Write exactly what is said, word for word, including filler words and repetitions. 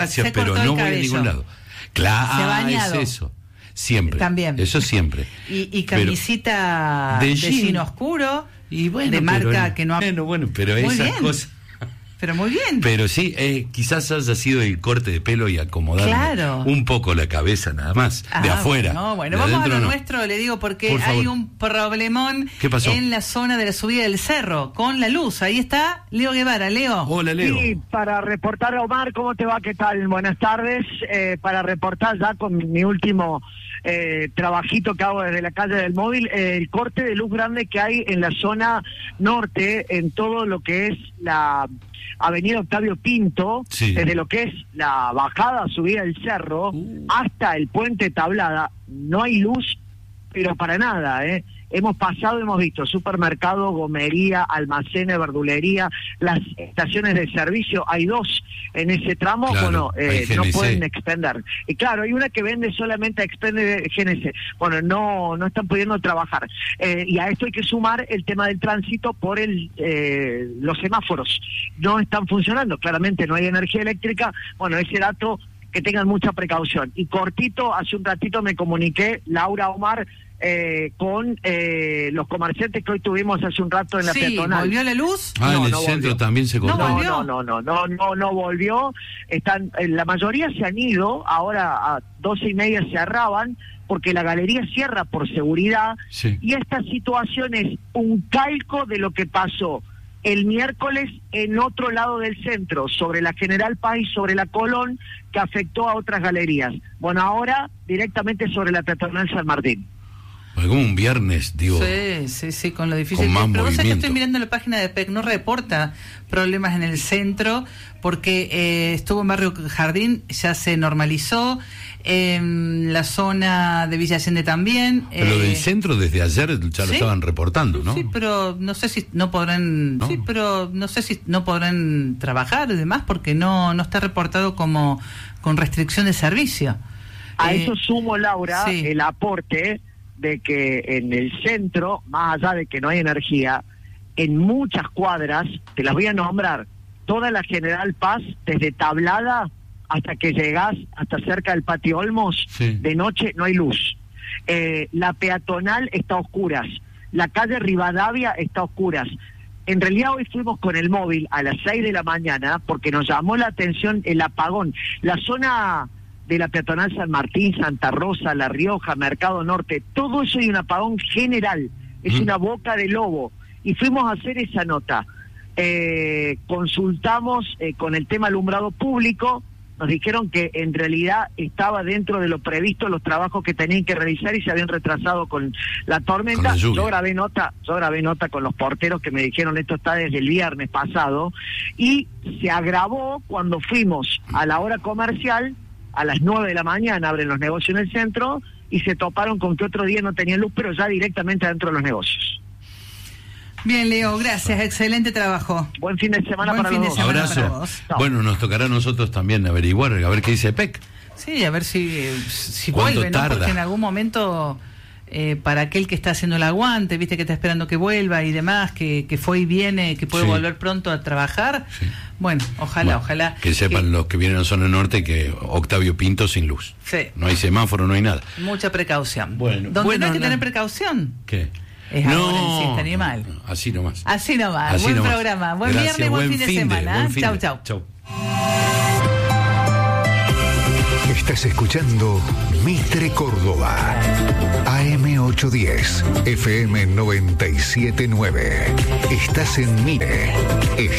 Gracias, Se pero cortó no el voy a cabello. ningún lado. Claro, Se ha bañado. es eso. Siempre. También. Eso siempre. Y, y camisita Pero, de, de jean jean oscuro, y bueno, de marca pero, que no ha... Bueno, bueno, pero Muy esas bien. cosas... Pero muy bien. Pero sí, eh, quizás haya sido el corte de pelo y acomodar Claro. un poco la cabeza nada más, Ah, de afuera. No, bueno, de vamos a adentro lo no. nuestro, le digo, porque Por hay favor. un problemón ¿Qué pasó? en la zona de la subida del cerro, con la luz. Ahí está Leo Guevara. Leo. Hola, Leo. Sí, para reportar, Omar, ¿cómo te va? ¿Qué tal? Buenas tardes. Eh, para reportar ya con mi último eh, trabajito que hago desde la calle del móvil, eh, el corte de luz grande que hay en la zona norte, en todo lo que es la avenida Octavio Pinto, Sí. desde lo que es la bajada, subida del cerro, Uh. hasta el puente Tablada, no hay luz, pero para nada, ¿eh? Hemos pasado, hemos visto supermercado, gomería, almacenes, verdulería, las estaciones de servicio, hay dos en ese tramo, Claro, bueno, eh, hay no G N C. pueden expender. Y claro, hay una que vende solamente a expender G N C. Bueno, no no están pudiendo trabajar. Eh, y a esto hay que sumar el tema del tránsito por el eh, los semáforos. No están funcionando, claramente no hay energía eléctrica. Bueno, ese dato, que tengan mucha precaución. Y cortito, hace un ratito me comuniqué, Laura, Omar, eh, con eh, los comerciantes que hoy tuvimos hace un rato en la Sí, peatonal. ¿volvió la luz? Ah, No, en el no centro volvió. también se cortó. No No, volvió. no, no, no, no, no, no volvió. Están, eh, la mayoría se han ido, ahora a doce y media cerraban, porque la galería cierra por seguridad, Sí. y esta situación es un calco de lo que pasó el miércoles en otro lado del centro, sobre la General Paz y sobre la Colón, que afectó a otras galerías. Bueno, ahora directamente sobre la peatonal San Martín. Fue como un viernes, digo. Sí, sí, sí, con lo difícil Con que más es. Pero vos sabés que movimiento. estoy mirando la página de P E C, no reporta problemas en el centro, porque eh, estuvo en Barrio Jardín, ya se normalizó, en la zona de Villa Allende también. Pero lo eh, del centro desde ayer ya lo ¿sí? estaban reportando, ¿no? Sí, pero no sé si no podrán, No. sí, pero no sé si no podrán trabajar y demás, porque no no está reportado como con restricción de servicio. A Eh, eso sumo, Laura, sí. el aporte de que en el centro, más allá de que no hay energía, en muchas cuadras, te las voy a nombrar, toda la General Paz, desde Tablada hasta que llegás hasta cerca del Patio Olmos, Sí. de noche no hay luz. Eh, la peatonal está a oscuras, la calle Rivadavia está a oscuras. En realidad hoy fuimos con el móvil a las seis de la mañana porque nos llamó la atención el apagón. La zona de la peatonal San Martín, Santa Rosa, La Rioja, Mercado Norte, todo eso hay un apagón general, es Mm. una boca de lobo. Y fuimos a hacer esa nota. Eh, consultamos eh, con el tema alumbrado público, nos dijeron que en realidad estaba dentro de lo previsto los trabajos que tenían que realizar y se habían retrasado con la tormenta. Con la lluvia. Yo grabé nota, yo grabé nota con los porteros que me dijeron esto está desde el viernes pasado, y se agravó cuando fuimos a la hora comercial, a las nueve de la mañana abren los negocios en el centro, y se toparon con que otro día no tenían luz, pero ya directamente adentro de los negocios. Bien, Leo, gracias, excelente trabajo. Buen fin de semana Buen para fin los de dos. semana. Abrazo. para vos. Chao. Bueno, nos tocará a nosotros también averiguar, a ver qué dice P E C. Sí, a ver si, si ¿Cuánto vuelve, ¿no? tarda? Porque en algún momento, eh, para aquel que está haciendo el aguante, viste que está esperando que vuelva y demás, que, que fue y viene, que puede Sí. volver pronto a trabajar, Sí. bueno, ojalá, Bueno, ojalá. Que sepan los que vienen a la zona norte que Octavio Pinto sin luz. Sí, No hay semáforo, no hay nada. mucha precaución. Bueno, Donde bueno, no hay que na- tener precaución, ¿Qué? es ahora en Siesta Animal. no, así nomás. Así nomás, Así buen nomás. programa, buen Gracias, viernes, buen, fin de semana. buen ¿eh? fin Chau, de- chau. Chau. Estás escuchando Mitre Córdoba, A M ochocientos diez, F M noventa y siete punto nueve. Estás en Mire.